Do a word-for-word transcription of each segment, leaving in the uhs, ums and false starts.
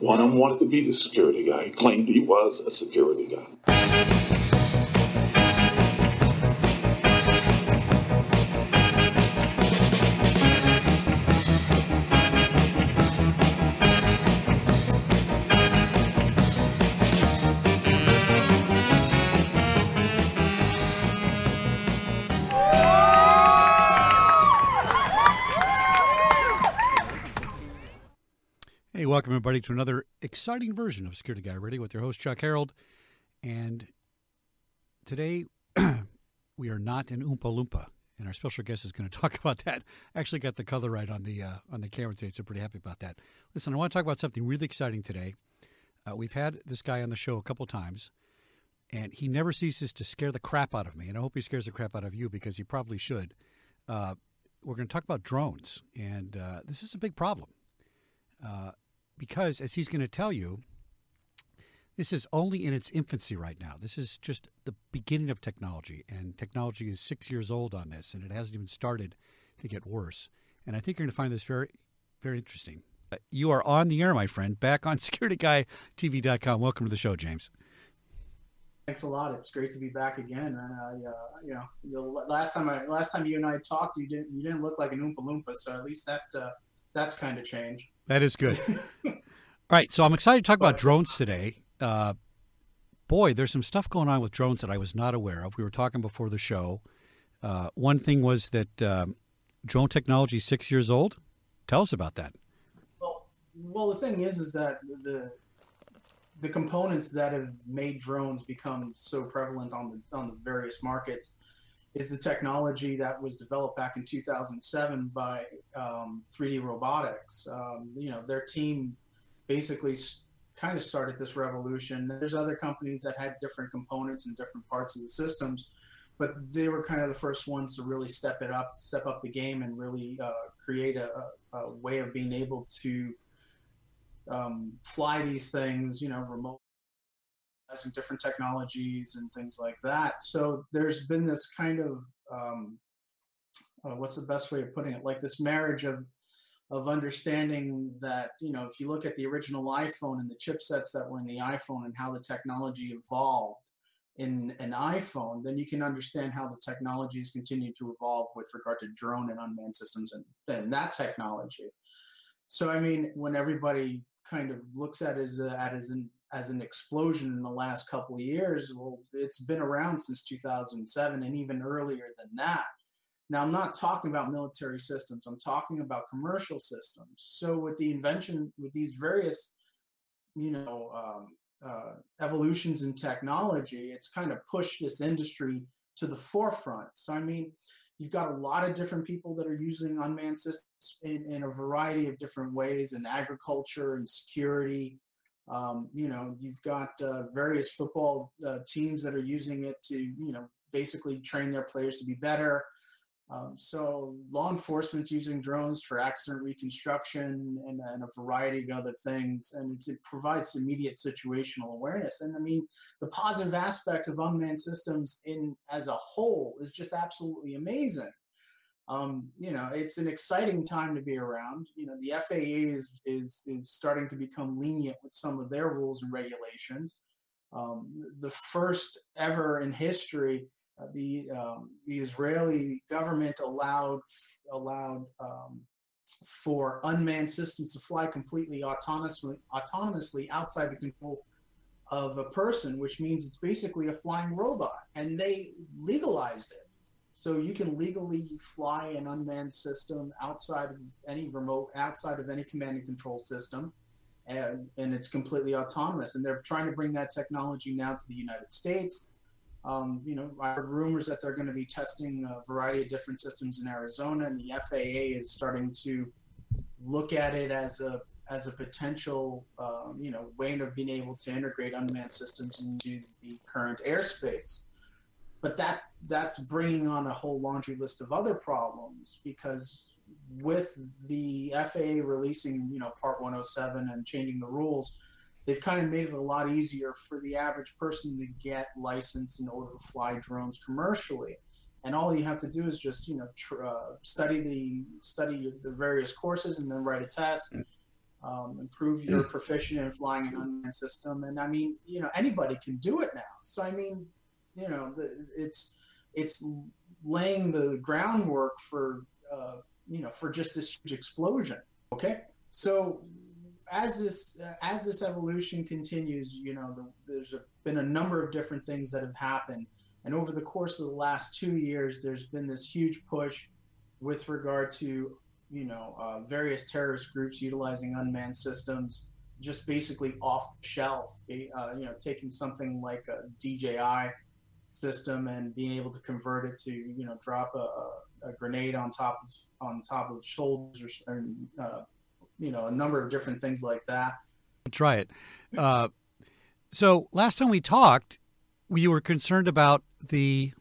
One of them wanted to be the security guy. He claimed he was a security guy. Hey, welcome everybody to another exciting version of Security Guy Radio with your host Chuck Harold. And today we are not in Oompa Loompa, and our special guest is going to talk about that. I actually got the color right on the uh, on the camera today, so pretty happy about that. Listen, I want to talk about something really exciting today. Uh, we've had this guy on the show a couple times, and he never ceases to scare the crap out of me, and I hope he scares the crap out of you because he probably should. Uh, we're going to talk about drones, and uh, this is a big problem. Uh, because, as he's going to tell you, this is only in its infancy right now. This is just the beginning of technology, and technology is six years old on this, and it hasn't even started to get worse. And I think you're going to find this very, very interesting. Uh, you are on the air, my friend, back on security guy T V dot com. Welcome to the show, James. Thanks a lot. It's great to be back again. And I, uh, you know, the last time I, last time you and I talked, you didn't, you didn't look like an Oompa Loompa, so at least that, uh, that's kind of changed. That is good. All right, so I'm excited to talk about drones today. Uh, boy, there's some stuff going on with drones that I was not aware of. We were talking before the show. Uh, one thing was that um, drone technology is six years old. Tell us about that. Well, well, the thing is, is that the the components that have made drones become so prevalent on the on the various markets is the technology that was developed back in two thousand seven by um, three D Robotics. Um, you know, their team basically kind of started this revolution. There's other companies that had different components and different parts of the systems, but they were kind of the first ones to really step it up, step up the game, and really uh, create a, a way of being able to um, fly these things, you know, remote, using different technologies and things like that. So there's been this kind of, um, uh, what's the best way of putting it? Like this marriage of, of understanding that, you know, if you look at the original iPhone and the chipsets that were in the iPhone and how the technology evolved in an iPhone, then you can understand how the technology has continued to evolve with regard to drone and unmanned systems and, and that technology. So, I mean, when everybody kind of looks at it as, a, as an as an explosion in the last couple of years, well, it's been around since two thousand seven and even earlier than that. Now, I'm not talking about military systems. I'm talking about commercial systems. So with the invention, with these various, you know, um, uh, evolutions in technology, it's kind of pushed this industry to the forefront. So, I mean, you've got a lot of different people that are using unmanned systems in, in a variety of different ways in agriculture and security. Um, you know, you've got uh, various football uh, teams that are using it to, you know, basically train their players to be better. Um, so law enforcement's using drones for accident reconstruction and, and a variety of other things. And it's, it provides immediate situational awareness. And I mean, the positive aspects of unmanned systems in as a whole is just absolutely amazing. Um, you know, it's an exciting time to be around. You know, the F A A is, is, is starting to become lenient with some of their rules and regulations. Um, the first ever in history, uh, the, um, the Israeli government allowed, allowed um, for unmanned systems to fly completely autonomously, autonomously outside the control of a person, which means it's basically a flying robot. And they legalized it. So you can legally fly an unmanned system outside of any remote, outside of any command and control system, and, and it's completely autonomous. And they're trying to bring that technology now to the United States. Um, you know, I heard rumors that they're going to be testing a variety of different systems in Arizona, and the F A A is starting to look at it as a as a potential, um, you know, way of being able to integrate unmanned systems into the current airspace. But that that's bringing on a whole laundry list of other problems, because with the F A A releasing, you know, Part one oh seven and changing the rules, they've kind of made it a lot easier for the average person to get licensed in order to fly drones commercially. And all you have to do is just, you know, tr- uh, study the study the various courses and then write a test. um, improve your proficient in flying an unmanned system. And I mean, you know, anybody can do it now. So I mean, you know, the, it's it's laying the groundwork for uh, you know for just this huge explosion. Okay, so as this uh, as this evolution continues, you know, the, there's a, been a number of different things that have happened, and over the course of the last two years, there's been this huge push with regard to you know uh, various terrorist groups utilizing unmanned systems, just basically off the shelf. Uh, you know, taking something like a D J I system and being able to convert it to you know drop a, a grenade on top of on top of shoulders or uh, you know a number of different things like that. Try it. Uh, so last time we talked, we were concerned about the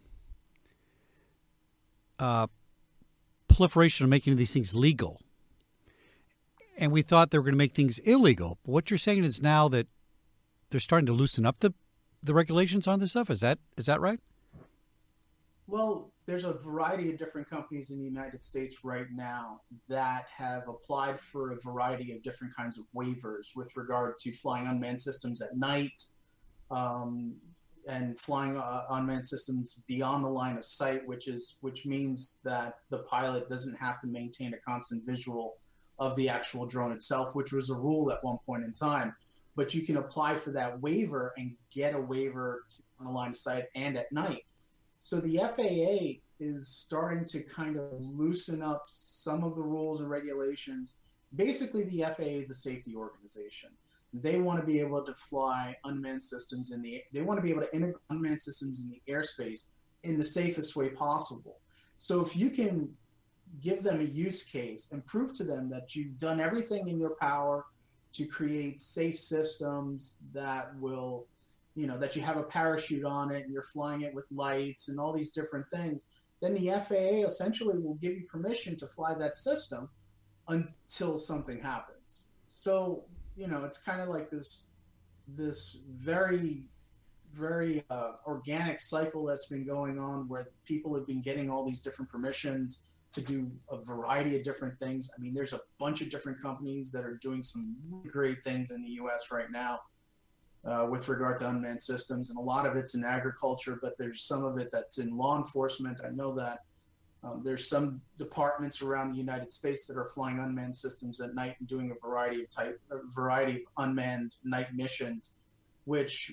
uh, proliferation of making these things legal, and we thought they were going to make things illegal. But what you're saying is now that they're starting to loosen up the the regulations on this stuff. Is that is that right? Well, there's a variety of different companies in the United States right now that have applied for a variety of different kinds of waivers with regard to flying unmanned systems at night, um, and flying uh, unmanned systems beyond the line of sight, which is which means that the pilot doesn't have to maintain a constant visual of the actual drone itself, which was a rule at one point in time. But you can apply for that waiver and get a waiver on the line of sight and at night. So the F A A is starting to kind of loosen up some of the rules and regulations. Basically, the F A A is a safety organization. They want to be able to fly unmanned systems in the, they want to be able to integrate unmanned systems in the airspace in the safest way possible. So if you can give them a use case and prove to them that you've done everything in your power to create safe systems that will, you know, that you have a parachute on it and you're flying it with lights and all these different things, then the F A A essentially will give you permission to fly that system until something happens. So, you know, it's kind of like this, this very, very uh, organic cycle that's been going on where people have been getting all these different permissions to do a variety of different things. I mean, there's a bunch of different companies that are doing some really great things in the U S right now uh, with regard to unmanned systems. And a lot of it's in agriculture, but there's some of it that's in law enforcement. I know that um, there's some departments around the United States that are flying unmanned systems at night and doing a variety of type, a variety of unmanned night missions, which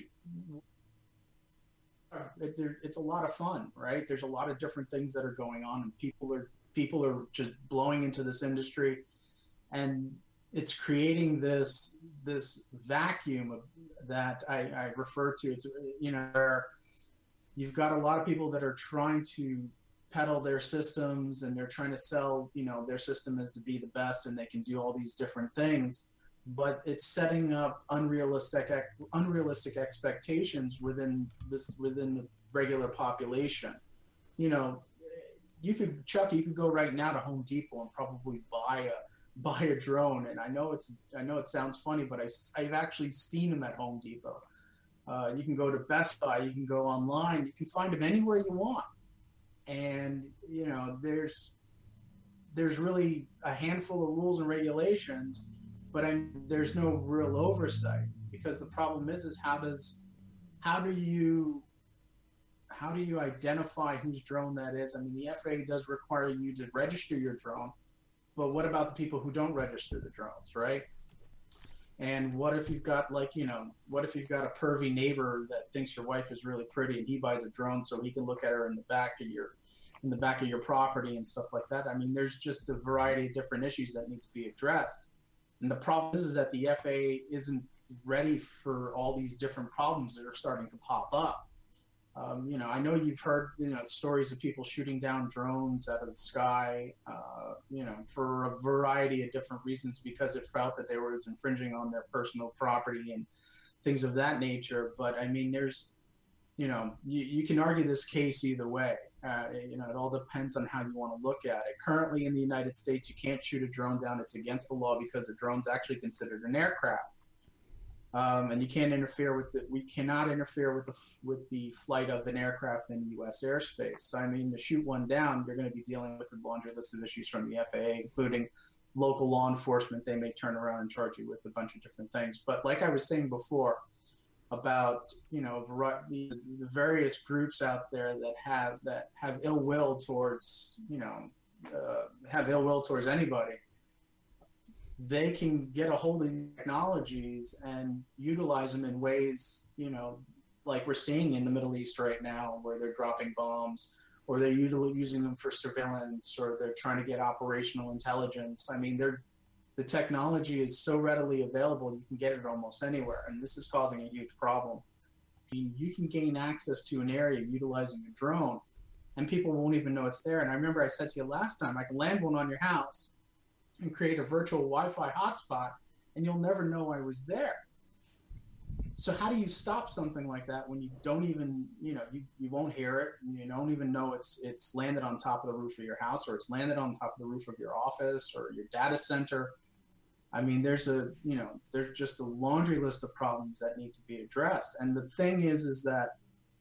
uh, it, it's a lot of fun, right? There's a lot of different things that are going on, and people are People are just blowing into this industry, and it's creating this this vacuum of, that I, I refer to. It's you know where you've got a lot of people that are trying to peddle their systems, and they're trying to sell you know their system as to be the best, and they can do all these different things, but it's setting up unrealistic unrealistic expectations within this within the regular population. You know. You could, Chuck, you could go right now to Home Depot and probably buy a buy a drone. And I know it's I know it sounds funny, but I, I've actually seen them at Home Depot. Uh, you can go to Best Buy, you can go online, you can find them anywhere you want. And you know, there's there's really a handful of rules and regulations, but I'm, there's no real oversight, because the problem is is how does how do you How do you identify whose drone that is? I mean, the F A A does require you to register your drone, but what about the people who don't register the drones, right? And what if you've got like, you know, what if you've got a pervy neighbor that thinks your wife is really pretty and he buys a drone so he can look at her in the back of your, in the back of your property and stuff like that? I mean, there's just a variety of different issues that need to be addressed. And the problem is, is that the F A A isn't ready for all these different problems that are starting to pop up. Um, you know, I know you've heard, you know, stories of people shooting down drones out of the sky, uh, you know, for a variety of different reasons, because it felt that they were infringing on their personal property and things of that nature. But I mean, there's, you know, you, you can argue this case either way. Uh, you know, it all depends on how you want to look at it. Currently in the United States, you can't shoot a drone down. It's against the law because a drone's actually considered an aircraft. Um, and you can't interfere with the, we cannot interfere with the, with the flight of an aircraft in U S airspace. So, I mean, to shoot one down, you're going to be dealing with a laundry list of issues from the F A A, including local law enforcement, they may turn around and charge you with a bunch of different things. But like I was saying before about, you know, the, the various groups out there that have that have ill will towards, you know, uh, have ill will towards anybody, they can get a hold of these technologies and utilize them in ways, you know, like we're seeing in the Middle East right now, where they're dropping bombs, or they're using them for surveillance, or they're trying to get operational intelligence. I mean, they're the technology is so readily available, you can get it almost anywhere, and this is causing a huge problem. I mean, you can gain access to an area utilizing a drone, and people won't even know it's there. And I remember I said to you last time, I can land one on your house and create a virtual Wi-Fi hotspot, and you'll never know I was there. So how do you stop something like that when you don't even, you know, you, you won't hear it, and you don't even know it's it's landed on top of the roof of your house, or it's landed on top of the roof of your office or your data center? I mean, there's a, you know, there's just a laundry list of problems that need to be addressed. And the thing is, is that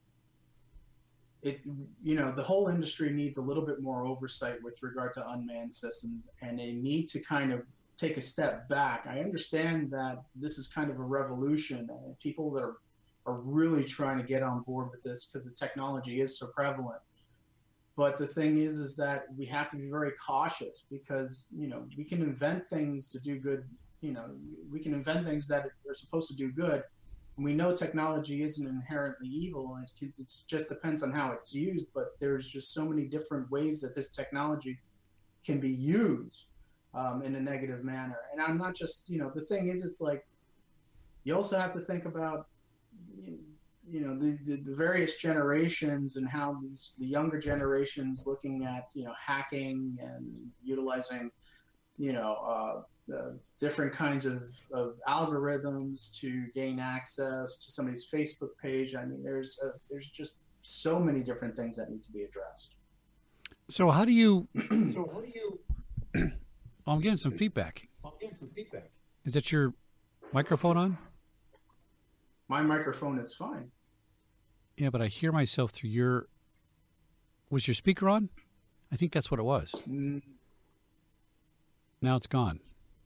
it, you know, the whole industry needs a little bit more oversight with regard to unmanned systems, and they need to kind of take a step back. I understand that this is kind of a revolution, and people that are, are really trying to get on board with this because the technology is so prevalent. But the thing is, is that we have to be very cautious, because, you know, we can invent things to do good. You know, we can invent things that are supposed to do good. And we know technology isn't inherently evil, and it, it just depends on how it's used. But there's just so many different ways that this technology can be used um, in a negative manner. And I'm not just, you know, the thing is, it's like, you also have to think about, you know, you know, the, the, the various generations, and how these, the younger generations looking at, you know, hacking and utilizing, you know, uh, uh, different kinds of, of algorithms to gain access to somebody's Facebook page. I mean, there's a, there's just so many different things that need to be addressed. So how do you, so how do you, oh, I'm getting some feedback. I'm getting some feedback. Is that your microphone on? My microphone is fine. Yeah, but I hear myself through your... Was your speaker on? I think that's what it was. Mm. Now it's gone.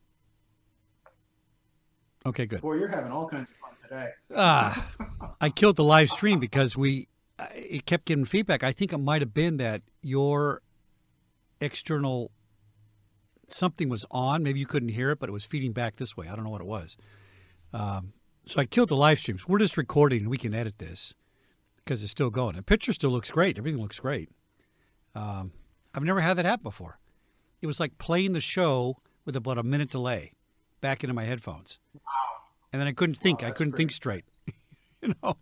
Okay, good. Boy, you're having all kinds of fun today. Ah, I killed the live stream because we... It kept giving feedback. I think it might have been that your external... Something was on. Maybe you couldn't hear it, but it was feeding back this way. I don't know what it was. Um, so I killed the live streams. We're just recording, and we can edit this, because it's still going. The picture still looks great. Everything looks great. Um, I've never had that happen before. It was like playing the show with about a minute delay back into my headphones. Wow. And then I couldn't think. Wow, I couldn't pretty... think straight. you know?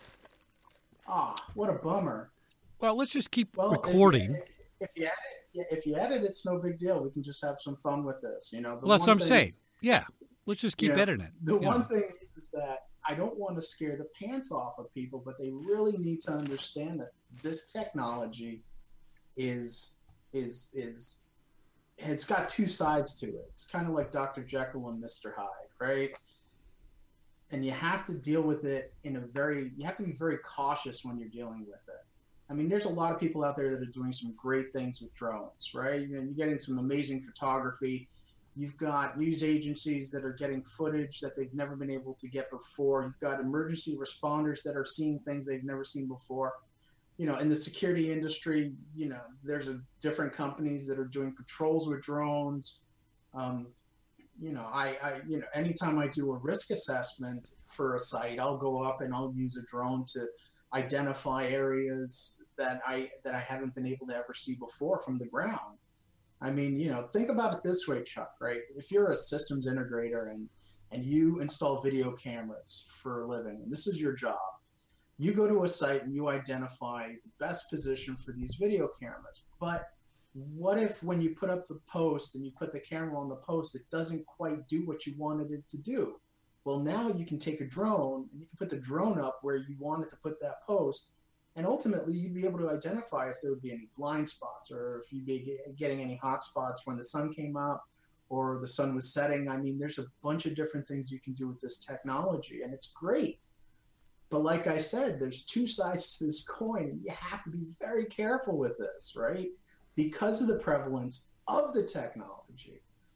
Ah, what a bummer. Well, let's just keep well, recording. If you, if, if you edit, yeah, if you edit, it's no big deal. We can just have some fun with this. You know. The well, that's what I'm thing, saying. Yeah. Let's just keep you know, editing it. The one know. thing is, is that I don't want to scare the pants off of people, but they really need to understand that this technology is is is it's got two sides to it. It's kind of like Doctor Jekyll and Mister Hyde, right? And you have to deal with it in a very you have to be very cautious when you're dealing with it. I mean, there's a lot of people out there that are doing some great things with drones, right? And you're getting some amazing photography. You've got news agencies that are getting footage that they've never been able to get before. You've got emergency responders that are seeing things they've never seen before. You know, in the security industry, you know, there's a different companies that are doing patrols with drones. Um, you know, I, I, you know, anytime I do a risk assessment for a site, I'll go up and I'll use a drone to identify areas that I that I haven't been able to ever see before from the ground. I mean, you know, think about it this way, Chuck, right? If you're a systems integrator and, and you install video cameras for a living, and this is your job, you go to a site and you identify the best position for these video cameras. But what if when you put up the post and you put the camera on the post, it doesn't quite do what you wanted it to do? Well, now you can take a drone and you can put the drone up where you wanted to put that post. And ultimately, you'd be able to identify if there would be any blind spots, or if you'd be getting any hot spots when the sun came up or the sun was setting. I mean, there's a bunch of different things you can do with this technology, and it's great. But like I said, there's two sides to this coin, and you have to be very careful with this, right? Because of the prevalence of the technology.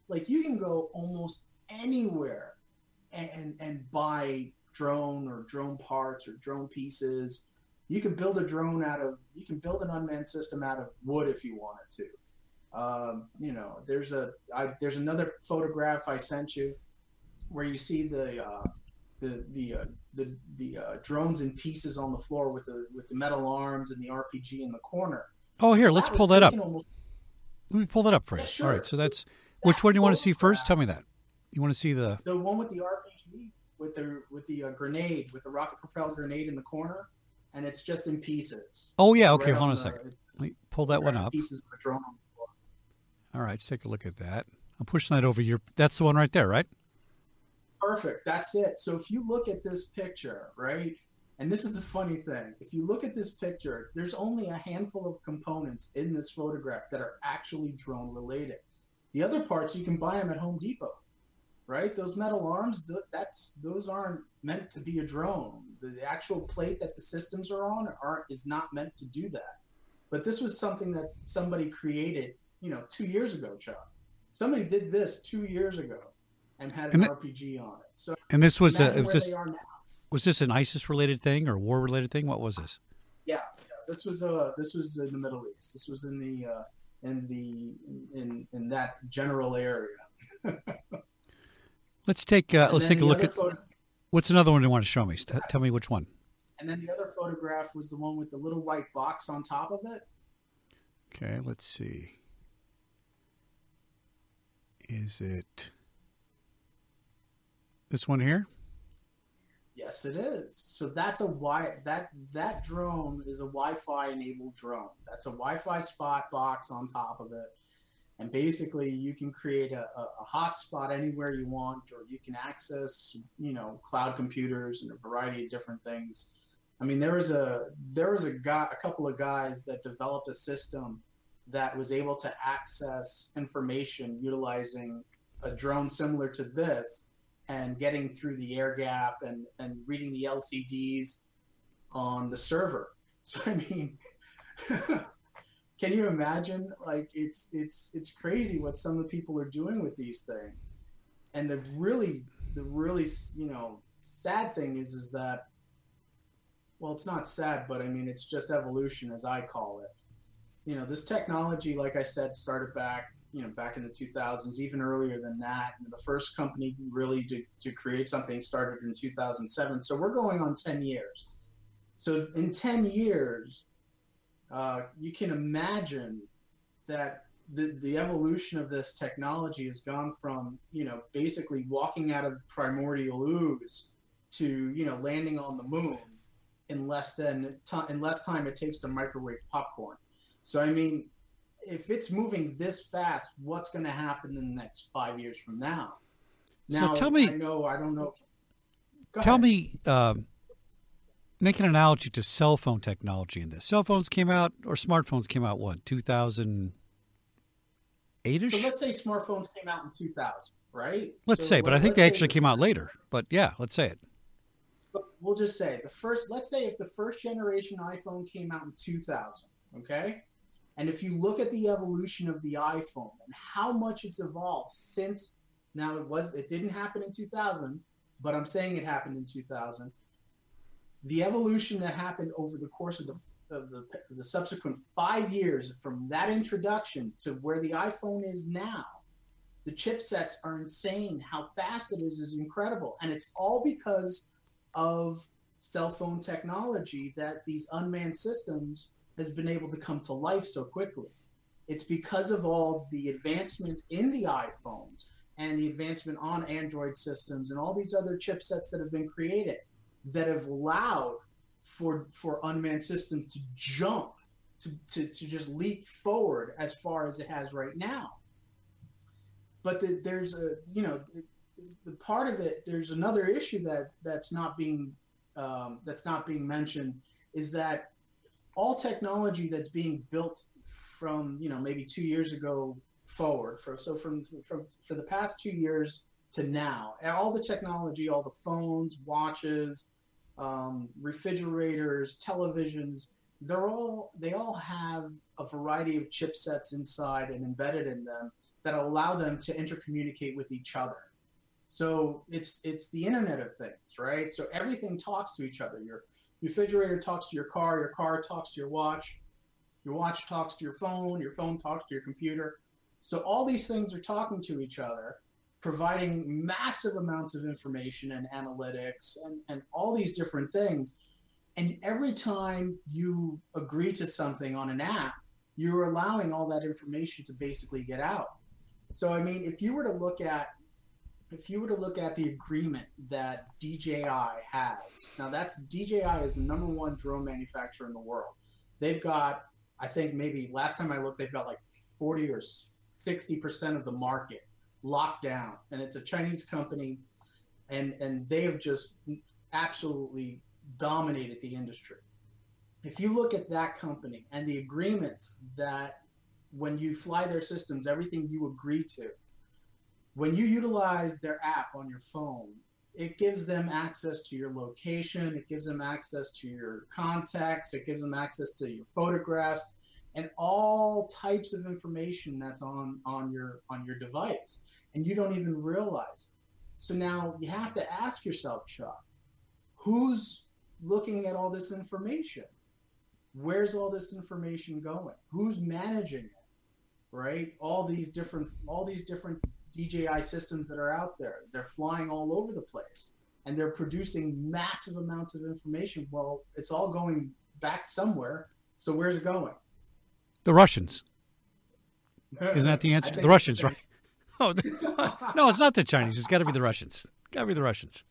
like you can go almost anywhere and, and, and buy drone or drone parts or drone pieces. You can build a drone out of, you can build an unmanned system out of wood if you wanted to. Um, you know, there's a, I, there's another photograph I sent you where you see the, uh, the, the, uh, the, the uh, drones in pieces on the floor with the, with the metal arms and the R P G in the corner. Oh, here, let's That was pull that up. taken almost- Let me pull that up for you. Yeah, sure. All right, so So that's, which one do you want to see first? photograph- Tell me that. You want to see the, The one with the R P G, with the with the uh, grenade, with the rocket propelled grenade in the corner, and it's just in pieces. oh yeah, okay, Right hold on on a the- second. Let me pull that one up. Pieces of a drone on the floor. All right, let's take a look at that. I'm pushing that over your, that's the one right there, right? Perfect. That's it. So if you look at this picture, right, and this is the funny thing, if you look at this picture, there's only a handful of components in this photograph that are actually drone related. The other parts, you can buy them at Home Depot, right? Those metal arms, th- that's those aren't meant to be a drone. The, the actual plate that the systems are on aren't is not meant to do that. But this was something that somebody created, you know, two years ago, Chuck. Somebody did this two years ago and had an And th- R P G on it. So And this was, a, imagine it was where this, they are now. was this an ISIS related thing or war related thing? What was this? Yeah, yeah. This was uh this was in the Middle East. This was in the uh, in the in in that general area. Let's take, uh, And let's then take a the look other at, photo- what's another one you want to show me? T- tell me which one. and then the other photograph was the one with the little white box on top of it. Okay, let's see. Is it this one here? Yes, it is. So that's a wi that that drone is a Wi-Fi enabled drone. That's a Wi-Fi spot box on top of it, and basically you can create a, a, a hotspot anywhere you want, or you can access, you know, cloud computers and a variety of different things. I mean, there was a there was a guy, a couple of guys that developed a system that was able to access information utilizing a drone similar to this, and getting through the air gap and, and reading the L C Ds on the server. So I mean, can you imagine? Like it's it's it's crazy what some of the people are doing with these things. And the really the really you know sad thing is is that, well, it's not sad, but I mean it's just evolution, as I call it. You know, this technology, like I said, started back, you know, back in the two thousands, even earlier than that. And the first company really to, to create something started in two thousand seven. So we're going on ten years. So in ten years, uh, you can imagine that the, the evolution of this technology has gone from, you know, basically walking out of primordial ooze to, you know, landing on the moon in less than t- in less time it takes to microwave popcorn. So, I mean, if it's moving this fast, what's going to happen in the next five years from now? Now, So tell me- I know, I don't know. Go Tell ahead. me, um, make an analogy to cell phone technology in this. Cell phones came out, or smartphones came out, what, two thousand eight-ish? So let's say smartphones came out in two thousand, right? Let's So say, but I let- think let's they say actually the came out first- later. But yeah, let's say it. But we'll just say the first, let's say if the first generation iPhone came out in two thousand, okay? And if you look at the evolution of the iPhone and how much it's evolved since, now it was, it didn't happen in two thousand, but I'm saying it happened in two thousand. The evolution that happened over the course of the, of the, the subsequent five years from that introduction to where the iPhone is now, the chipsets are insane. How fast it is is incredible. And it's all because of cell phone technology that these unmanned systems has been able to come to life so quickly. It's because of all the advancement in the iPhones and the advancement on Android systems and all these other chipsets that have been created that have allowed for for unmanned systems to jump, to, to, to just leap forward as far as it has right now. But the, there's a, you know, the, the part of it, there's another issue that that's not being um, that's not being mentioned, is that all technology that's being built from, you know, maybe two years ago forward, for so from, from for the past two years to now, and all the technology, all the phones, watches, um, refrigerators, televisions, they're all they all have a variety of chipsets inside and embedded in them that allow them to intercommunicate with each other. So it's it's the Internet of Things, right? So everything talks to each other. Your refrigerator talks to your car, your car talks to your watch, your watch talks to your phone, your phone talks to your computer. So all these things are talking to each other, providing massive amounts of information and analytics and, and all these different things. And every time you agree to something on an app, you're allowing all that information to basically get out. So, I mean, if you were to look at if you were to look at the agreement that D J I has, now that's D J I is the number one drone manufacturer in the world. They've got, I think maybe last time I looked, they've got like forty or sixty percent of the market locked down. And it's a Chinese company, and, and they have just absolutely dominated the industry. If you look at that company and the agreements that when you fly their systems, everything you agree to, when you utilize their app on your phone, it gives them access to your location, it gives them access to your contacts, it gives them access to your photographs, and all types of information that's on, on your on your device. And you don't even realize it. So now you have to ask yourself, Chuck, who's looking at all this information? Where's all this information going? Who's managing it? Right? All these different all these different D J I systems that are out there. They're flying all over the place, and they're producing massive amounts of information. Well, it's all going back somewhere. So where's it going? The Russians. Isn't that the answer? The Russians, right? Oh, no, it's not the Chinese. It's got to be the Russians. Got to be the Russians.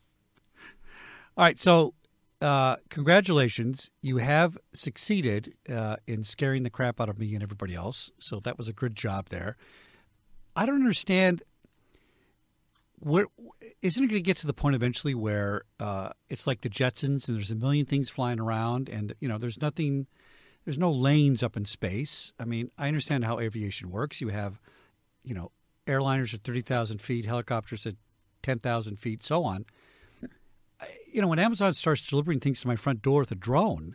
All right, so uh, congratulations. You have succeeded uh, in scaring the crap out of me and everybody else. So that was a good job there. I don't understand. Where, isn't it going to get to the point eventually where uh, it's like the Jetsons and there's a million things flying around and, you know, there's nothing, there's no lanes up in space. I mean, I understand how aviation works. You have, you know, airliners at thirty thousand feet, helicopters at ten thousand feet, so on. You know, when Amazon starts delivering things to my front door with a drone,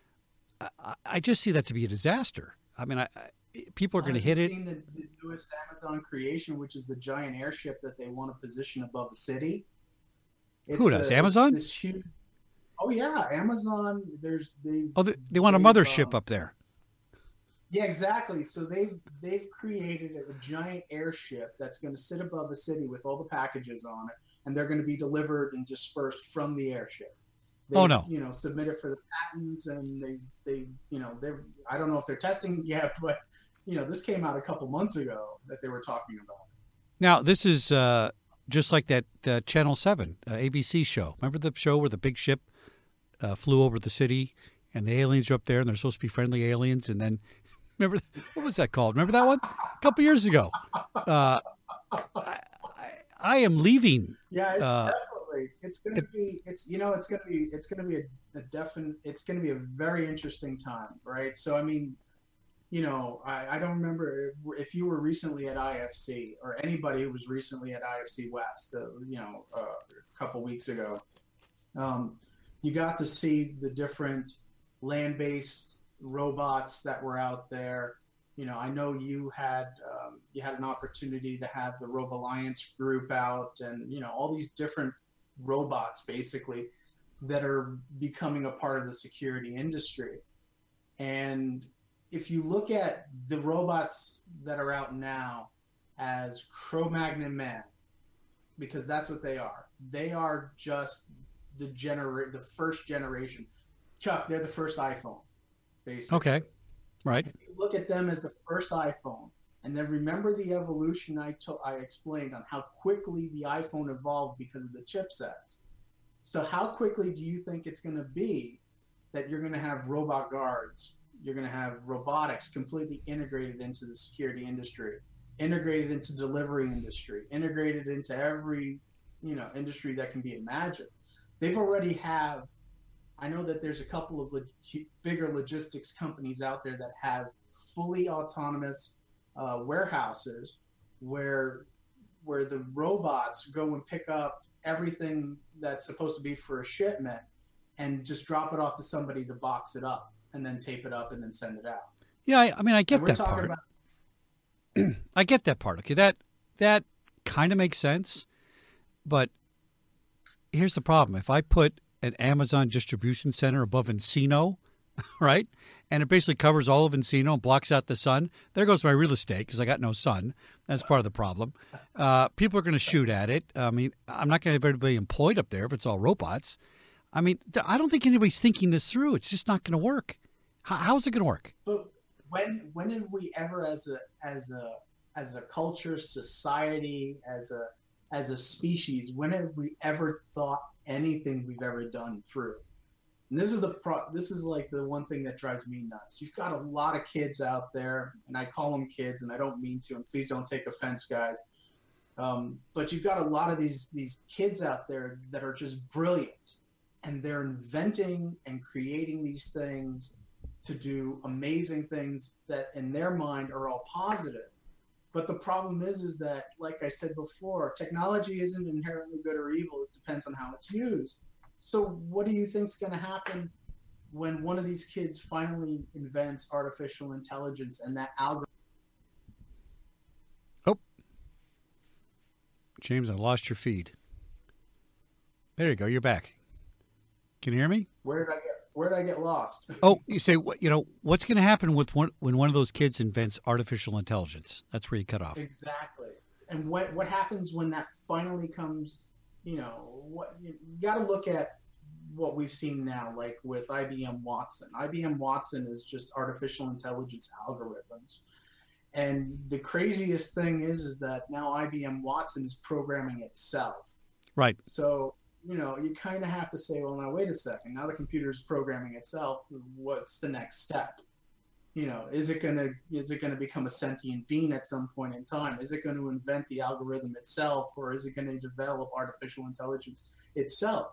I, I just see that to be a disaster. I mean, I, I people are going to hit it. Have you seen the, the newest Amazon creation, which is the giant airship that they want to position above the city? It's Who does? a, Amazon? This huge, oh yeah, Amazon. There's they. Oh, they, they want a mothership um, up there. Yeah, exactly. So they've they've created a giant airship that's going to sit above the city with all the packages on it, and they're going to be delivered and dispersed from the airship. They've, oh no! You know, submitted for the patents, and they they you know they're I don't know if they're testing yet, but you know this came out a couple months ago that they were talking about. Now this is uh, just like that uh, Channel Seven uh, A B C show. Remember the show where the big ship uh, flew over the city, and the aliens are up there, and they're supposed to be friendly aliens, and then. Remember, what was that called? Remember that one? A couple years ago. Uh, I, I, I am leaving. Yeah, it's uh, definitely. It's going to it, be. It's you know. It's going to be. It's going to be a, a definite. It's going to be a very interesting time, right? So I mean, you know, I, I don't remember if, if you were recently at I F C or anybody who was recently at I F C West. Uh, you know, uh, a couple weeks ago, um, you got to see the different land-based robots that were out there. You know, I know you had um, you had an opportunity to have the Robo Alliance group out, and you know all these different robots basically that are becoming a part of the security industry. And if you look at the robots that are out now as Cro-Magnon Man, because that's what they are. They are just the gener- the first generation. Chuck, they're the first iPhone. Basically. Okay, right. If you look at them as the first iPhone, and then remember the evolution I to- I explained on how quickly the iPhone evolved because of the chipsets. So how quickly do you think it's going to be that you're going to have robot guards, you're going to have robotics completely integrated into the security industry, integrated into delivery industry, integrated into every, you know, industry that can be imagined? They've already have I know that there's a couple of log- bigger logistics companies out there that have fully autonomous uh, warehouses where where the robots go and pick up everything that's supposed to be for a shipment and just drop it off to somebody to box it up and then tape it up and then send it out. Yeah, I, I mean, I get we're that talking part. About, I get that part. Okay, that that kind of makes sense. But here's the problem. If I put an Amazon distribution center above Encino, right, and it basically covers all of Encino and blocks out the sun, there goes my real estate because I got no sun. That's part of the problem. Uh, people are going to shoot at it. I mean, I'm not going to have everybody employed up there if it's all robots. I mean, I don't think anybody's thinking this through. It's just not going to work. How, how's it going to work? But when when have we ever, as a as a as a culture, society, as a as a species, when have we ever thought anything we've ever done through? And this is the pro- this is like the one thing that drives me nuts. You've got a lot of kids out there, and I call them kids, and I don't mean to, and please don't take offense, guys. Um, but you've got a lot of these these kids out there that are just brilliant, and they're inventing and creating these things to do amazing things that, in their mind, are all positive. But the problem is, is that, like I said before, technology isn't inherently good or evil. It depends on how it's used. So what do you think is going to happen when one of these kids finally invents artificial intelligence and that algorithm? Oh, James, I lost your feed. There you go. You're back. Can you hear me? Where did I get? Where did I get lost? Oh, you say, you know, what's going to happen with one, when one of those kids invents artificial intelligence? That's where you cut off. Exactly. And what what happens when that finally comes? You know, what you got to look at what we've seen now, like with I B M Watson. I B M Watson is just artificial intelligence algorithms. And the craziest thing is, is that now I B M Watson is programming itself. Right. So, you know, you kind of have to say, well, now, wait a second. Now the computer's programming itself. What's the next step? You know, is it gonna is it gonna become a sentient being at some point in time? Is it going to invent the algorithm itself, or is it going to develop artificial intelligence itself?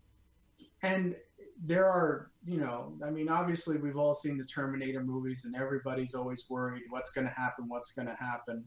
And there are, you know, I mean, obviously we've all seen the Terminator movies, and everybody's always worried what's going to happen, what's going to happen.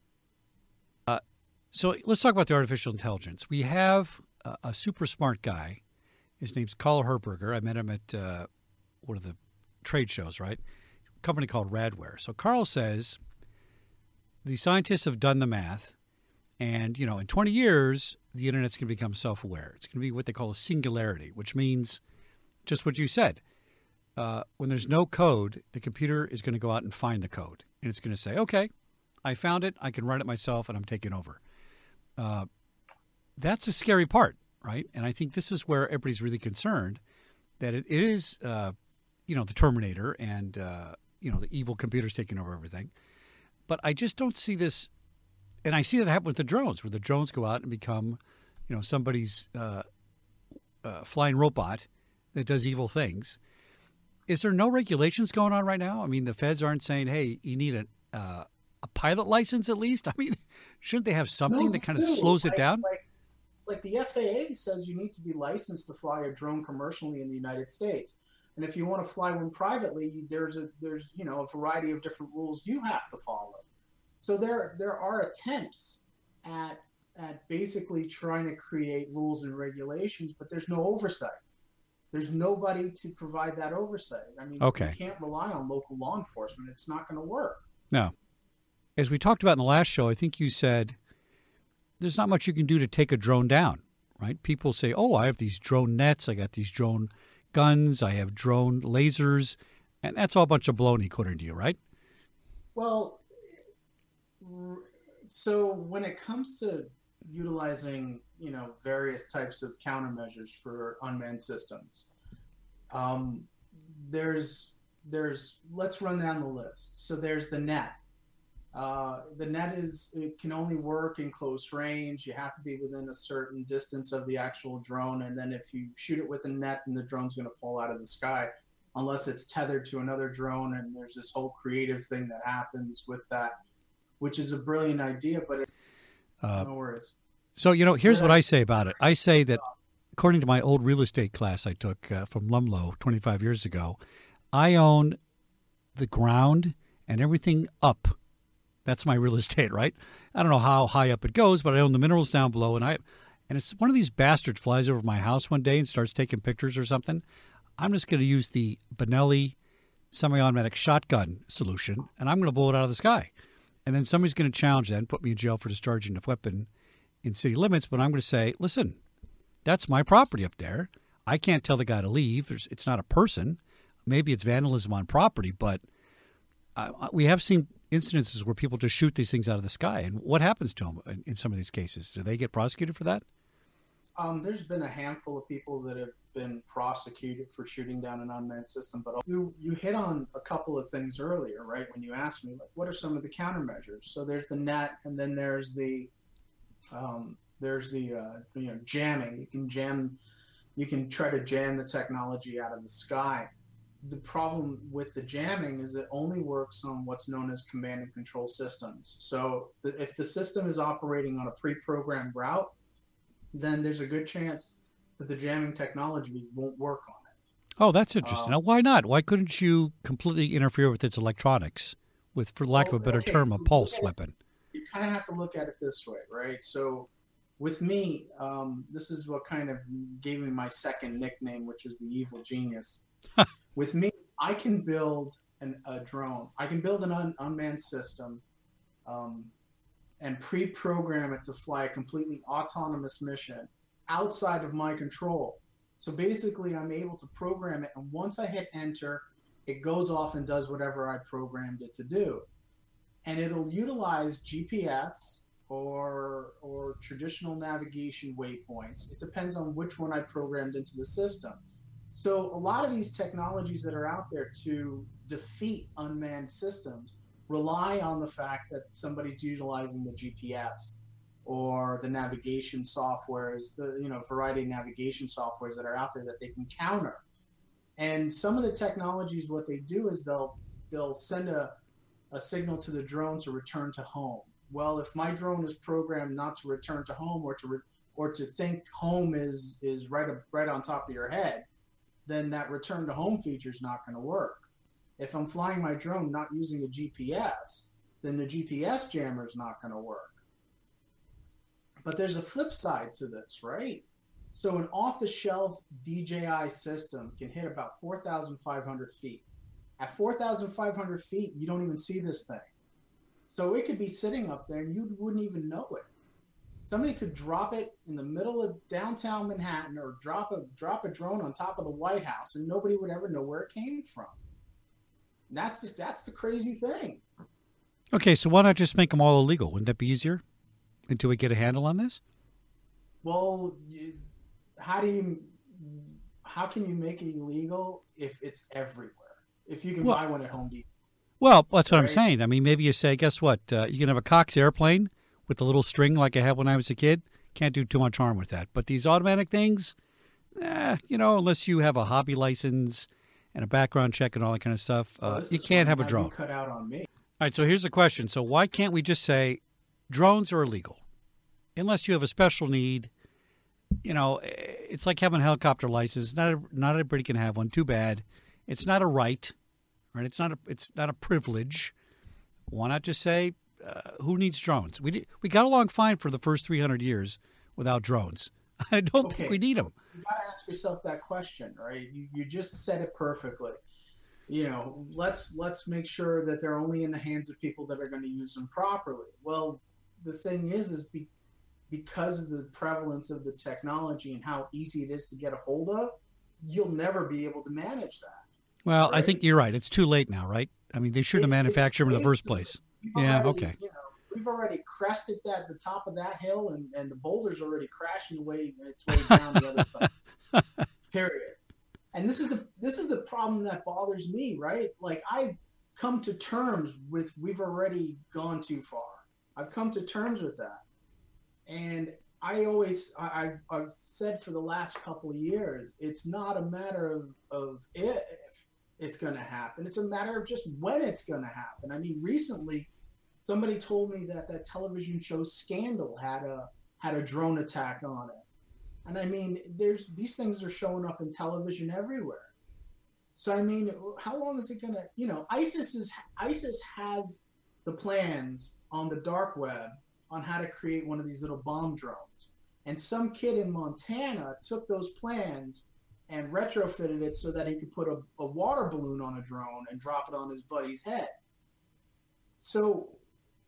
Uh, so let's talk about the artificial intelligence. We have a, a super smart guy. His name's Carl Herberger. I met him at uh, one of the trade shows, right? Company called Radware. So Carl says the scientists have done the math, and you know, in twenty years, the internet's going to become self-aware. It's going to be what they call a singularity, which means just what you said. Uh, when there's no code, the computer is going to go out and find the code, and it's going to say, "Okay, I found it. I can run it myself, and I'm taking over." Uh, that's a scary part, right? And I think this is where everybody's really concerned that it, it is, uh, you know, the Terminator and uh, you know, the evil computers taking over everything. But I just don't see this, and I see that happen with the drones, where the drones go out and become, you know, somebody's uh, uh, flying robot that does evil things. Is there no regulations going on right now? I mean, the feds aren't saying, hey, you need a, uh, a pilot license at least? I mean, shouldn't they have something No, that kind of no. slows it Like- down? Like, like the F A A says you need to be licensed to fly a drone commercially in the United States. And if you want to fly one privately, you, there's a there's you know a variety of different rules you have to follow. So there there are attempts at at basically trying to create rules and regulations, but there's no oversight. There's nobody to provide that oversight. I mean, Okay. you can't rely on local law enforcement. It's not going to work. No. As we talked about in the last show, I think you said there's not much you can do to take a drone down, right? People say, oh, I have these drone nets. I got these drone guns. I have drone lasers. And that's all a bunch of baloney, according to you, right? Well, r- so when it comes to utilizing, you know, various types of countermeasures for unmanned systems, um, there's there's let's run down the list. So there's the net. Uh, the net is it can only work in close range. You have to be within a certain distance of the actual drone, and then if you shoot it with a net, then the drone's going to fall out of the sky, unless it's tethered to another drone. And there's this whole creative thing that happens with that, which is a brilliant idea, but it, Uh, no worries. So, you know, here's what I say about it. I say that according to my old real estate class I took uh, from Lumlow twenty-five years ago, I own the ground and everything up. That's my real estate, right? I don't know how high up it goes, but I own the minerals down below. And I, and it's one of these bastards flies over my house one day and starts taking pictures or something. I'm just going to use the Benelli semi-automatic shotgun solution, and I'm going to blow it out of the sky. And then somebody's going to challenge that and put me in jail for discharging a weapon in city limits. But I'm going to say, listen, that's my property up there. I can't tell the guy to leave. There's, it's not a person. Maybe it's vandalism on property, but uh, we have seen incidences where people just shoot these things out of the sky. And what happens to them in, in some of these cases? Do they get prosecuted for that? Um, there's been a handful of people that have been prosecuted for shooting down an unmanned system, but you you hit on a couple of things earlier, right? When you asked me, like, what are some of the countermeasures? So there's the net, and then there's the um, there's the uh, you know jamming. You can jam, you can try to jam the technology out of the sky. The problem with the jamming is it only works on what's known as command and control systems. So the, if the system is operating on a pre-programmed route, then there's a good chance that the jamming technology won't work on it. Oh, that's interesting. Um, now, why not? Why couldn't you completely interfere with its electronics with, for lack well, of a better okay, term, so a pulse at, weapon? You kind of have to look at it this way, right? So with me, um, this is what kind of gave me my second nickname, which is the evil genius. With me, I can build an, a drone. I can build an un, unmanned system um, and pre-program it to fly a completely autonomous mission outside of my control. So basically, I'm able to program it, and once I hit enter, it goes off and does whatever I programmed it to do. And it'll utilize G P S or, or traditional navigation waypoints. It depends on which one I programmed into the system. So a lot of these technologies that are out there to defeat unmanned systems rely on the fact that somebody's utilizing the G P S or the navigation softwares, the you know variety of navigation softwares that are out there that they can counter. And some of the technologies, what they do is they'll they'll send a, a signal to the drone to return to home. Well, if my drone is programmed not to return to home or to re, or to think home is is right up, right on top of your head, then that return to home feature is not going to work. If I'm flying my drone not using a G P S, then the G P S jammer is not going to work. But there's a flip side to this, right? So an off-the-shelf D J I system can hit about four thousand five hundred feet. At four thousand five hundred feet, you don't even see this thing. So it could be sitting up there and you wouldn't even know it. Somebody could drop it in the middle of downtown Manhattan or drop a drop a drone on top of the White House and nobody would ever know where it came from. And that's the, that's the crazy thing. Okay, so why not just make them all illegal? Wouldn't that be easier until we get a handle on this? Well, you, how do you how can you make it illegal if it's everywhere? If you can well, buy one at Home Depot. Well, that's what right? I'm saying. I mean, maybe you say, guess what? Uh, you can have a Cox airplane with the little string like I had when I was a kid. Can't do too much harm with that. But these automatic things, eh, you know, unless you have a hobby license and a background check and all that kind of stuff, uh, well, you can't have a drone. Cut out on me. All right, so here's the question. So why can't we just say drones are illegal? Unless you have a special need. You know, it's like having a helicopter license. Not a, not everybody can have one. Too bad. It's not a right, right? It's not a it's not a privilege. Why not just say, uh, who needs drones? We did, we got along fine for the first three hundred years without drones. I don't okay. think we need them. You got to ask yourself that question, right? You you just said it perfectly. You know, let's let's make sure that they're only in the hands of people that are going to use them properly. Well, the thing is, is be, because of the prevalence of the technology and how easy it is to get a hold of, you'll never be able to manage that. Well, right? I think you're right. It's too late now, right? I mean, they shouldn't have manufactured them in the first place. Yeah, already, okay. You know, we've already crested that the top of that hill, and, and the boulder's already crashing away its way down the other side. Period. And this is the this is the problem that bothers me, right? Like I've come to terms with we've already gone too far. I've come to terms with that, and I always I, I've, I've said for the last couple of years, it's not a matter of of if it's going to happen. It's a matter of just when it's going to happen. I mean, recently, somebody told me that that television show Scandal had a had a drone attack on it. And I mean, there's these things are showing up in television everywhere. So I mean, how long is it going to, you know, ISIS is ISIS has the plans on the dark web on how to create one of these little bomb drones. And some kid in Montana took those plans and retrofitted it so that he could put a, a water balloon on a drone and drop it on his buddy's head. So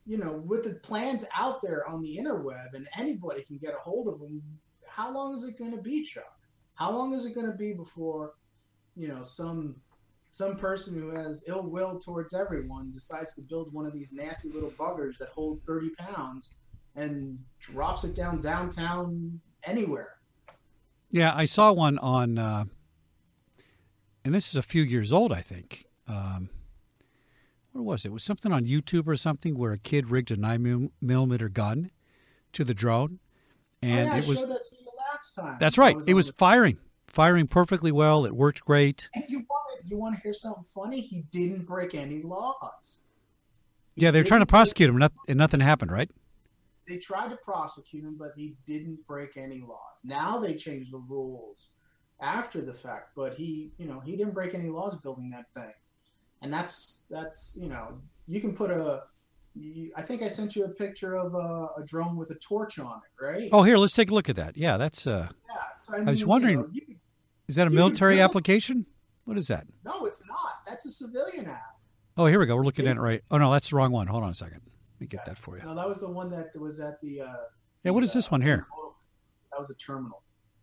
you know, with the plans out there on the interweb and anybody can get a hold of them, how long is it going to be, Chuck? How long is it going to be before, you know, some some person who has ill will towards everyone decides to build one of these nasty little buggers that hold thirty pounds and drops it down downtown anywhere? Yeah, I saw one on, uh, and this is a few years old, I think. Um, where was it? It was something on YouTube or something where a kid rigged a nine millimeter gun to the drone, and oh, yeah, it was. I showed that to you last time. That's right. Was it was the, firing, firing perfectly well. It worked great. And you want to, you want to hear something funny? He didn't break any laws. He Yeah, they were trying to didn't break- prosecute him, and noth- and nothing happened, right? They tried to prosecute him, but he didn't break any laws. Now they changed the rules after the fact, but he, you know, he didn't break any laws building that thing. And that's that's you know, you can put a. You, I think I sent you a picture of a, a drone with a torch on it, right? Oh, here, let's take a look at that. Yeah, that's. Uh, yeah. So I, mean, was you wondering- know, you- is that a You can military build- application? What is that? no, it's not. That's a civilian app. Oh, here we go. We're looking at it right. Oh no, that's the wrong one. Hold on a second. Let me get that for you. No, that was the one that was at the. Uh, Yeah, what the, is this uh, one here? That was a terminal.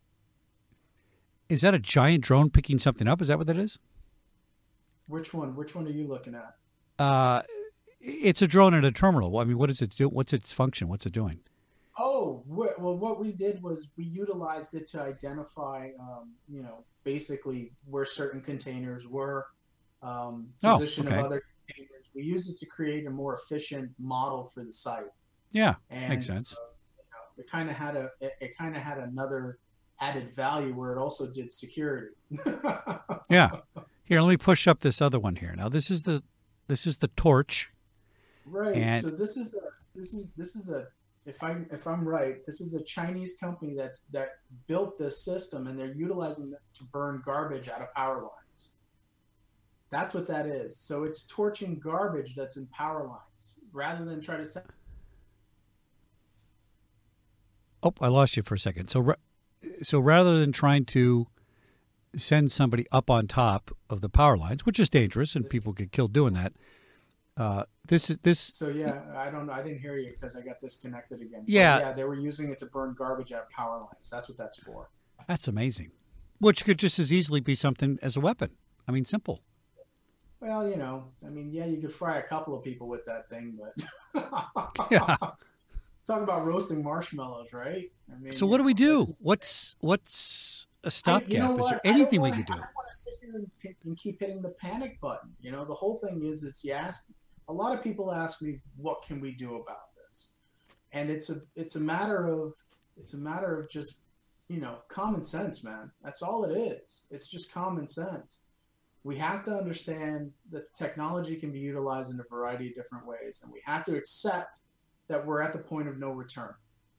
Is that a giant drone picking something up? Is that what that is? Which one? Which one are you looking at? Uh, it's a drone at a terminal. I mean, what does it do? What's its function? What's it doing? Oh, wh- well, what we did was we utilized it to identify, um, you know, basically where certain containers were, um, Oh, position okay. of other containers. We used it to create a more efficient model for the site. Yeah, And, makes sense. Uh, you know, it kind of had a, it, it kind of had another added value where it also did security. Yeah. Here, let me push up this other one here. Now, this is the this is the torch. Right. And- so this is a this is this is a if I if I'm right, this is a Chinese company that's that built this system, and they're utilizing it to burn garbage out of power lines. That's what that is. So it's torching garbage that's in power lines rather than try to send. Oh, I lost you for a second. So, ra- so rather than trying to send somebody up on top of the power lines, which is dangerous and people get killed doing that, uh, this is this. So yeah, I don't know. I didn't hear you because I got disconnected again. But Yeah. yeah, they were using it to burn garbage out of power lines. That's what that's for. That's amazing. Which could just as easily be something as a weapon. I mean, simple. Well, you know, I mean, yeah, you could fry a couple of people with that thing, but Yeah. talk about roasting marshmallows, right? I mean, So you what do we know, do? that's- What's what's a I- stopgap? you know Is what? there I don't anything we wanna- could do? I don't want to sit here and, pi- and keep hitting the panic button. You know, the whole thing is, it's you ask. A lot of people ask me, "What can we do about this?" And it's a it's a matter of it's a matter of just you know common sense, man. That's all it is. It's just common sense. We have to understand that technology can be utilized in a variety of different ways, and we have to accept that we're at the point of no return.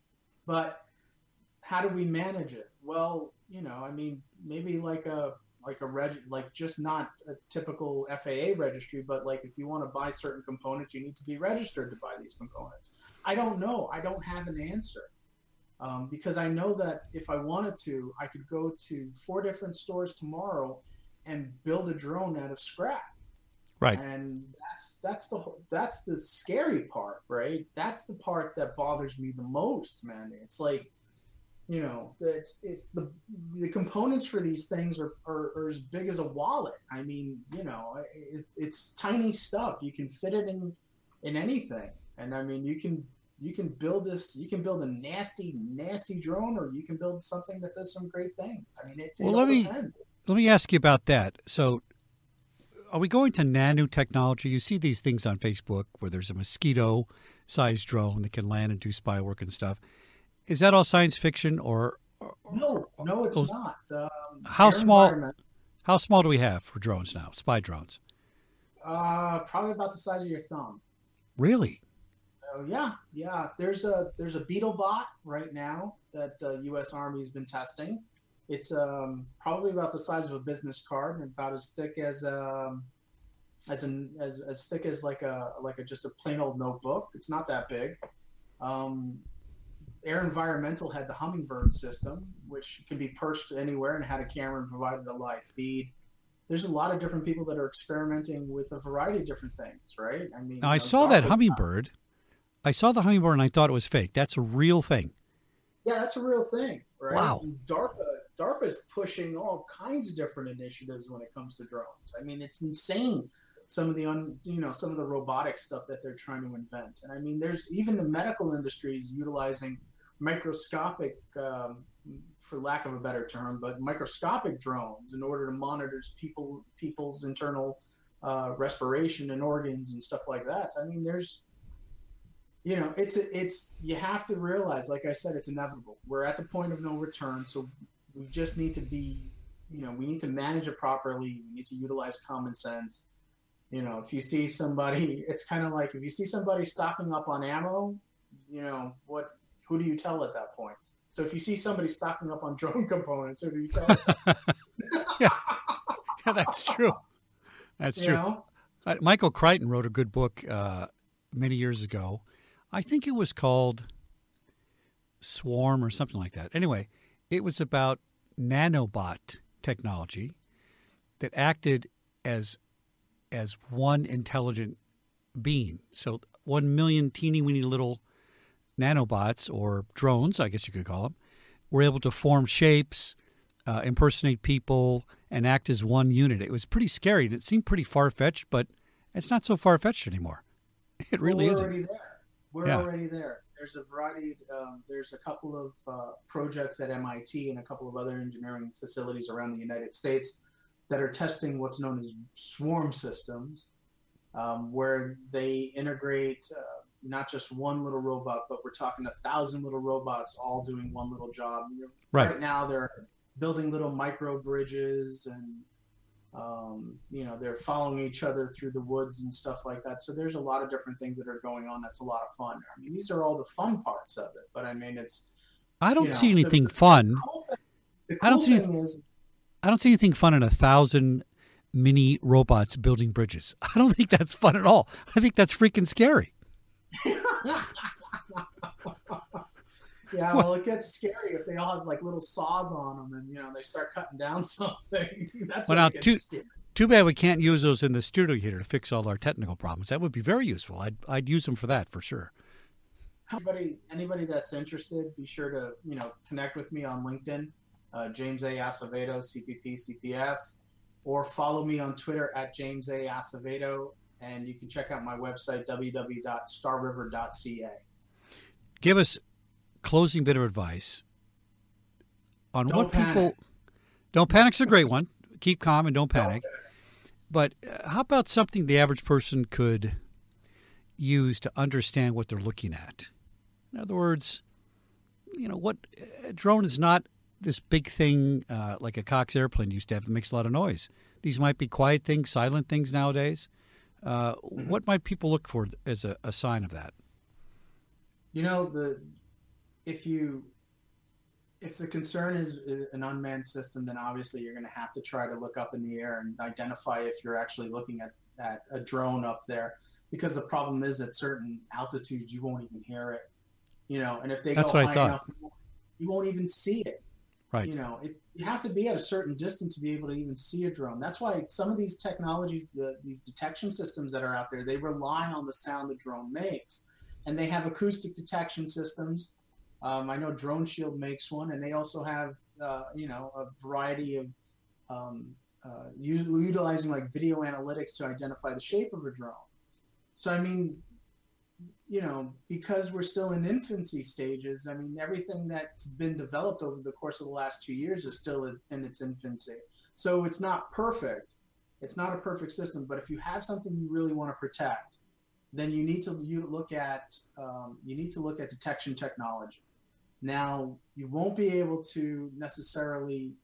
But how do we manage it? Well, you know, I mean, maybe like a like a reg, like just not a typical F A A registry, but like if you want to buy certain components, you need to be registered to buy these components. I don't know. I don't have an answer. Um, because I know that if I wanted to, I could go to four different stores tomorrow and build a drone out of scrap. Right. And that's that's the whole- that's the scary part, right? That's the part that bothers me the most, man. It's like, you know, it's it's the the components for these things are, are, are as big as a wallet. I mean, you know, it, it's tiny stuff. You can fit it in in anything, and I mean, you can you can build this. You can build a nasty nasty drone, or you can build something that does some great things. I mean, it, it Well, all let me- depends. Let me ask you about that. So, are we going to nanotechnology? You see these things on Facebook where there's a mosquito-sized drone that can land and do spy work and stuff. Is that all science fiction, or, or No, no, it's Oh, not. Um, how Air small- Environment, how small do we have for drones now? Spy drones? Uh, probably about the size of your thumb. Really? Oh yeah, yeah. There's a there's a BeetleBot right now that the U S Army has been testing. It's um, probably about the size of a business card and about as thick as um, as an as, as thick as like a like a just a plain old notebook. It's not that big. Um, Air Environmental had the Hummingbird system, which can be perched anywhere and had a camera and provided a live feed. There's a lot of different people that are experimenting with a variety of different things, right? I mean, Now, I you know, saw that DARPA's Hummingbird. I saw the hummingbird and I thought it was fake. That's a real thing. Yeah, that's a real thing, right? Wow. And DARPA DARPA is pushing all kinds of different initiatives when it comes to drones. I mean, it's insane some of the un, you know some of the robotic stuff that they're trying to invent. And I mean, there's even the medical industry is utilizing microscopic, um, for lack of a better term, but microscopic drones in order to monitor people people's internal uh, respiration and organs and stuff like that. I mean, there's You know, it's it's you have to realize, like I said, it's inevitable. We're at the point of no return, so we just need to be, you know, we need to manage it properly. We need to utilize common sense. You know, if you see somebody, it's kind of like if you see somebody stocking up on ammo, you know, what, who do you tell at that point? So if you see somebody stocking up on drone components, who do you tell? yeah. yeah, that's true. That's You true. know? Uh, Michael Crichton wrote a good book uh, many years ago. I think it was called Swarm or something like that. Anyway, it was about nanobot technology that acted as as one intelligent being. So one million teeny weeny little nanobots, or drones, I guess you could call them, were able to form shapes, uh, impersonate people, and act as one unit. It was pretty scary, and it seemed pretty far-fetched, but it's not so far-fetched anymore. It really Well, we're isn't. already there. We're Yeah. already there. There's a variety. Um, there's a couple of uh, projects at M I T and a couple of other engineering facilities around the United States that are testing what's known as swarm systems, um, where they integrate uh, not just one little robot, but we're talking a thousand little robots all doing one little job. Right. Right now, they're building little micro bridges and Um, you know, they're following each other through the woods and stuff like that. So there's a lot of different things that are going on. That's a lot of fun. I mean, these are all the fun parts of it. But I mean, it's. I don't you know, see anything the, fun. The cool thing, the I don't cool see thing is. I don't see anything fun in a thousand mini robots building bridges. I don't think that's fun at all. I think that's freaking scary. Yeah, well, it gets scary if they all have like little saws on them, and you know they start cutting down something. That's Well, when now, it gets too- scary. Too bad we can't use those in the studio here to fix all our technical problems. That would be very useful. I'd I'd use them for that for sure. Anybody, anybody that's interested, be sure to you know connect with me on LinkedIn, uh, James A. Acevedo, C P P, C P S, or follow me on Twitter at James A. Acevedo, and you can check out my website w w w dot star river dot c a. Give us closing bit of advice on Don't what panic. people. Don't panic's a great one. Keep calm and don't panic. But uh, how about something the average person could use to understand what they're looking at? In other words, you know, what a drone is not this big thing uh, like a Cox airplane used to have that makes a lot of noise. These might be quiet things, silent things nowadays. Uh, Mm-hmm. What might people look for as a, a sign of that? You know the if you if the concern is, is an unmanned system, then obviously you're going to have to try to look up in the air and identify if you're actually looking at at a drone up there. Because the problem is at certain altitudes you won't even hear it. You know, and if they That's go what I high thought. enough, you won't, you won't even see it. Right. You know, it, you have to be at a certain distance to be able to even see a drone. That's why some of these technologies, the, these detection systems that are out there, they rely on the sound the drone makes. And they have acoustic detection systems. Um, I know Drone Shield makes one, and they also have, uh, you know, a variety of um, uh, utilizing like video analytics to identify the shape of a drone. So, I mean, you know, because we're still in infancy stages, I mean, everything that's been developed over the course of the last two years is still in, in its infancy. So it's not perfect. It's not a perfect system, but if you have something you really want to protect, then you need to you look at um, you need to look at detection technology. Now, you won't be able to necessarily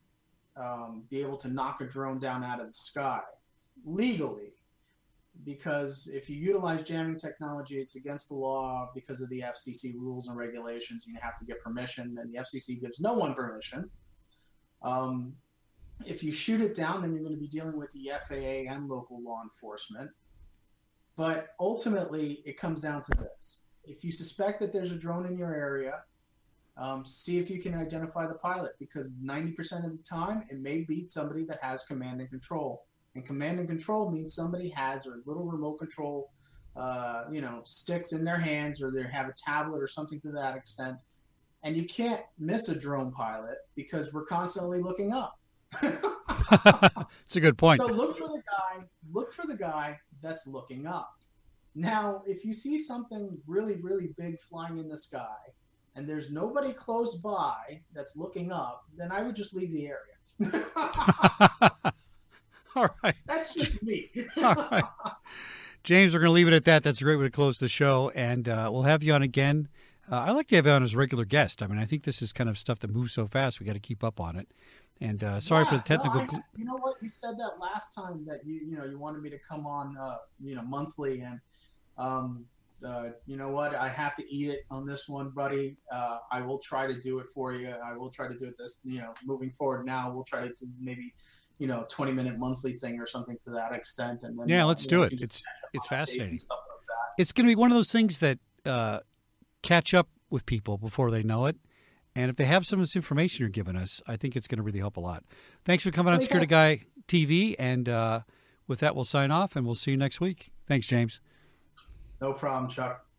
um, be able to knock a drone down out of the sky legally, because if you utilize jamming technology, it's against the law because of the F C C rules and regulations. You have to get permission, and the F C C gives no one permission. Um, if you shoot it down, then you're going to be dealing with the F A A and local law enforcement. But ultimately, it comes down to this. If you suspect that there's a drone in your area, um, see if you can identify the pilot, because ninety percent of the time, it may be somebody that has command and control. And command and control means somebody has a little remote control uh, you know, sticks in their hands, or they have a tablet or something to that extent. And you can't miss a drone pilot because we're constantly looking up. It's a good point. So look for the guy, look for the guy that's looking up. Now, if you see something really, really big flying in the sky and there's nobody close by that's looking up, then I would just leave the area. All right. That's just me. All right. James, we're going to leave it at that. That's a great way to close the show. And uh, we'll have you on again. Uh, I like to have you on as a regular guest. I mean, I think this is kind of stuff that moves so fast. We got to keep up on it. And uh, sorry yeah, for the technical. No, I, you know what? You said that last time that you you know you wanted me to come on uh, you know monthly, and um, uh, you know what? I have to eat it on this one, buddy. Uh, I will try to do it for you. I will try to do it this you know moving forward. Now we'll try to do maybe you know twenty minute monthly thing or something to that extent. And then yeah, uh, let's you do know, it. It's it's fascinating. Stuff like that. It's going to be one of those things that uh, catch up with people before they know it. And if they have some of this information you're giving us, I think it's going to really help a lot. Thanks for coming on Security Guy T V. And uh, with that, we'll sign off, and we'll see you next week. Thanks, James. No problem, Chuck.